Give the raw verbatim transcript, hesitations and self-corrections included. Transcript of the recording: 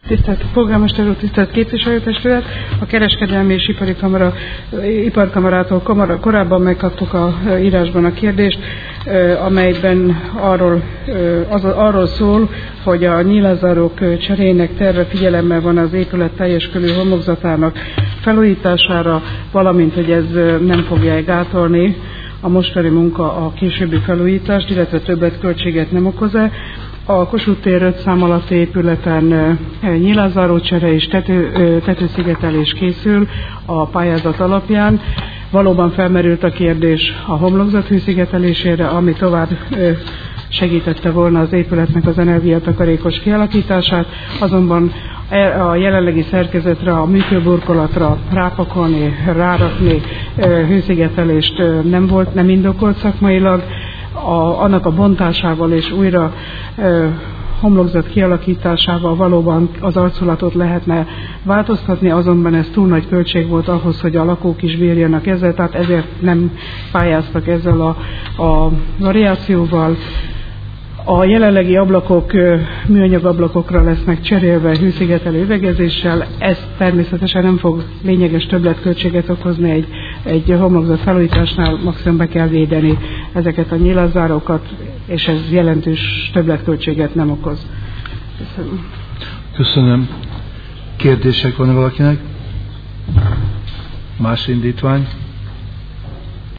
Tisztelt Polgármester úr, tisztelt Képviselőtestület! A Kereskedelmi és Ipari Kamara, Iparkamarától kamara, korábban megkaptuk a írásban a kérdést, amelyben arról, az, arról szól, hogy a nyílászárók cseréjének terve figyelemmel van az épület teljes körű homlokzatának felújítására, valamint hogy ez nem fogja gátolni a mostani munka a későbbi felújítást, illetve többletköltséget nem okoz-e. A Kossuth tér öt szám alatti épületen nyílászárócsere és tető, tetőszigetelés készül a pályázat alapján. Valóban felmerült a kérdés a homlokzat hőszigetelésére, ami tovább segítette volna az épületnek az energiatakarékos kialakítását, azonban a jelenlegi szerkezetre, a műtőburkolatra rápakolni, rárakni hőszigetelést nem volt, nem indokolt szakmailag. A, annak a bontásával és újra e, homlokzat kialakításával valóban az arculatot lehetne változtatni, azonban ez túl nagy költség volt ahhoz, hogy a lakók is bírjanak ezzel, tehát ezért nem pályáztak ezzel a, a variációval. A jelenlegi ablakok műanyag ablakokra lesznek cserélve hőszigetelő üvegezéssel, ez természetesen nem fog lényeges többletköltséget okozni egy, egy homlokzat felújításnál, maximum be kell védeni ezeket a nyílászárókat, és ez jelentős többletköltséget nem okoz. Köszönöm. Köszönöm. Kérdések van valakinek? Más indítvány?